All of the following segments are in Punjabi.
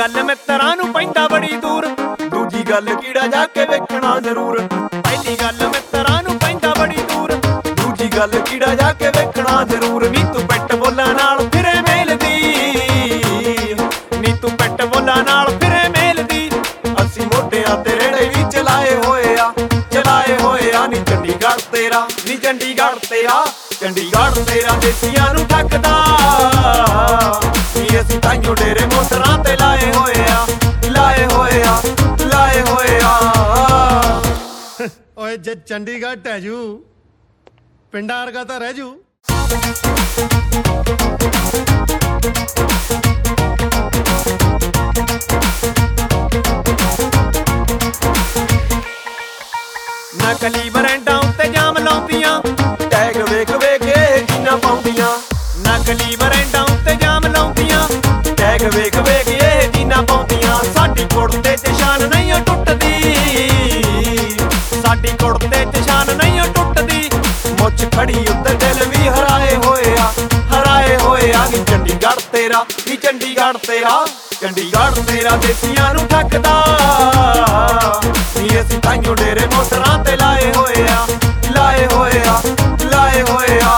ਗੱਲ ਮਿੱਤਰਾਂ ਨੂੰ ਪੈਂਦਾ ਬੜੀ ਦੂਰ, ਦੂਜੀ ਗੱਲ ਕੀੜਾ ਜਾ ਕੇ ਵੇਖਣਾ ਜ਼ਰੂਰ। ਪਹਿਲੀ ਗੱਲ ਮਿੱਤਰਾਂ ਨੂੰ ਪੈਂਦਾ ਬੜੀ ਦੂਰ, ਦੂਜੀ ਗੱਲ ਕੀੜਾ ਜਾ ਕੇ ਵੇਖਣਾ ਜ਼ਰੂਰ। ਨੀ ਤੂੰ ਪਿੱਟ ਬੋਲਾਂ ਨਾਲ ਫਿਰੇ ਮੇਲਦੀ, ਨੀ ਤੂੰ ਪਿੱਟ ਬੋਲਾਂ ਨਾਲ ਫਿਰੇ ਮੇਲਦੀ। ਅਸੀਂ ਮੋਢਿਆਂ ਤੇ ਰੇੜੇ ਵੀ ਚਲਾਏ ਹੋਏ ਆ, ਚਲਾਏ ਹੋਏ ਆ। ਨੀ ਚੰਡੀਗੜ੍ਹ ਤੇਰਾ, ਨੀ ਚੰਡੀਗੜ੍ਹ ਤੇਰਾ, ਚੰਡੀਗੜ੍ਹ ਤੇਰਾ ਦੇਸੀਆਂ ਨੂੰ ਠੱਗਦਾ। ਨੀ ਅਸੀਂ ਤਾਈਓ ਡੇਰੇ ਮੋਟਰਾਂ ਤੇ ਲਾਏ ਹੋਏ ਆ, ਲਾਏ ਹੋਏ ਆ, ਲਾਏ ਹੋਏ ਆ। ਓਏ ਜੇ ਚੰਡੀਗੜ੍ਹ ਢਹਿ ਜੂ, ਪਿੰਡਾਂ ਵਰਗਾ ਤਾਂ ਰਹਿ ਜੂ। ਨਕਲੀ ਬਰੈਂਡਾਂ ਉੱਤੇ ਜਾਮ ਲਾਉਂਦੀਆਂ, ਟੈਗ ਵੇਖ ਵੇਖ ਕੇ ਜੀਨਾਂ ਪਾਉਂਦੀਆਂ। ਨਕਲੀ ਬਰੈਂਡਾਂ ਉੱਤੇ ਜਾਮ ਲਾਉਂਦੀਆਂ, ਟੈਗ ਵੇਖ ਵੇਖ ਇਹ ਜੀਨਾਂ ਪਾਉਂਦੀਆਂ। ਸਾਡੀ ਕੁੜਤੇ ਚ ਸ਼ਾਨ ਨਹੀਂ ਓ ਟੁੱਟਦੀ, ਸਾਡੀ ਕੁੜਤੇ ਚ ਸ਼ਾਨ ਨਹੀਂ ਓ ਟੁੱਟਦੀ। ਮੁੱਛ ਖੜੀ ਉੱਤੇ ਦਿਲ ਵੀ ਹਰਾਏ ਹੋਏ ਆ, ਹਰਾਏ ਹੋਏ ਆ। ਨੀ ਚੰਡੀਗੜ੍ਹ ਤੇਰਾ, ਨੀ ਚੰਡੀਗੜ੍ਹ ਤੇਰਾ, ਚੰਡੀਗੜ੍ਹ ਤੇਰਾ ਦੇਸੀਆਂ ਨੂੰ ਠੱਗਦਾ। ਨੀ ਅਸੀਂ ਤਾਈਓ ਡੇਰੇ ਮੋਟਰਾਂ ਤੇ ਲਾਏ ਹੋਏ ਆ, ਲਾਏ ਹੋਏ ਆ, ਲਾਏ ਹੋਏ ਆ।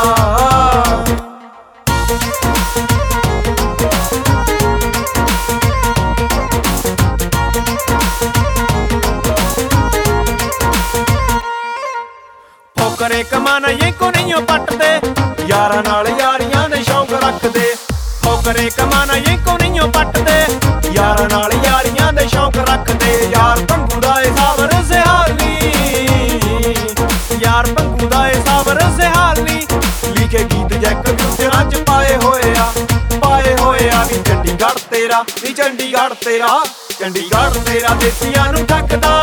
ਫੋਕਰੇ ਕਮਾਨਾ ਇਹ ਕੋ ਨਹੀਂ ਓ ਪੱਟਦੇ, ਯਾਰਾਂ ਨਾਲ ਯਾਰੀਆਂ ਦੇ ਸ਼ੌਂਕ ਰੱਖਦੇ। ਫੋਕਰੇ ਕਮਾਨਾ ਇਹ ਕੋ ਨਹੀਂ ਓ ਪੱਟਦੇ, ਯਾਰਾਂ ਨਾਲ ਯਾਰੀਆਂ ਦੇ ਸ਼ੌਂਕ ਰੱਖਦੇ। ਯਾਰ ਭੰਗੂ ਦਾ ਏ ਸਾਵਰ ਸਿਹਾਲ ਨੀ, ਯਾਰ ਭੰਗੂ ਦਾ ਏ ਸਾਵਰ ਸਿਹਾਲ ਨੀ। ਲਿਖੇ ਗੀਤ ਜੈਕ ਕੰਪਿਊਟਰਾਂ ਚ ਪਾਏ ਹੋਏ ਆ, ਪਾਏ ਹੋਏ ਆ। ਨੀ ਚੰਡੀਗੜ੍ਹ ਤੇਰਾ, ਨੀ ਚੰਡੀਗੜ੍ਹ ਤੇਰਾ, ਚੰਡੀਗੜ੍ਹ ਤੇਰਾ ਦੇਸੀਆਂ ਨੂੰ ਠੱਗਦਾ।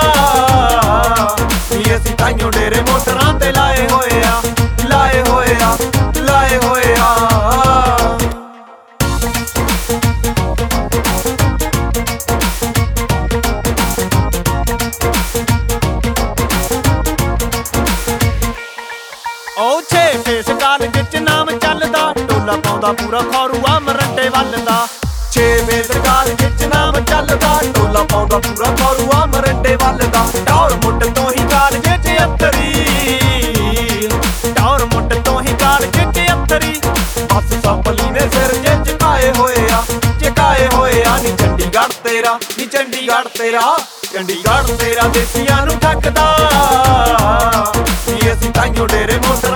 ਨੀ ਅਸੀਂ ਤਾਈਓ ਡੇਰੇ ਮੋਟਰਾਂ ਤੇ ਲਾਏ ਹੋਏ ਆ, ਲਾਏ ਹੋਏ ਆ, ਲਾਏ ਹੋਏ ਆ। ਓ ਛੇ ਫੇਸ ਕਾਲਜ ਚ ਨਾਮ ਚੱਲਦਾ, ਟੋਲਾ ਪਾਉਂਦਾ ਪੂਰਾ ਖੌਰੂਆ ਮਰੰਡੇ ਵੱਲ ਦਾ। ਛੇ ਵੇ ਸਰਕਾਰ ਵਿੱਚ ਨਾਮ ਚੱਲਦਾ, ਟੋਲਾ ਪਾਉਂਦਾ ਪੂਰਾ ਖੌਰੂਆ ਮਰੰਡੇ ਵੱਲ ਦਾ। ਟੌਰ ਮੁੱਢ ਤੋਂ ਹੀ ਕਾਲਜ ਚ ਅਫਤਰੀ, ਟੌਰ ਮੁੱਢ ਤੋਂ ਹੀ ਕਾਲਜ ਚ ਅਫਤਰੀ। ਬਸ ਸੰਭਲੀ ਨੇ ਸਿਰ ਜੇ ਝੁਕਾਏ ਹੋਏ ਆ, ਝੁਕਾਏ ਹੋਏ ਆ। ਨੀ ਚੰਡੀਗੜ੍ਹ ਤੇਰਾ, ਨੀ ਚੰਡੀਗੜ੍ਹ ਤੇਰਾ, ਚੰਡੀਗੜ੍ਹ ਤੇਰਾ ਦੇਸੀਆਂ ਨੂੰ ਠੱਗਦਾ। ਨੀ ਅਸੀਂ ਤਾਈਓ ਡੇਰੇ ਮੋਟਰਾਂ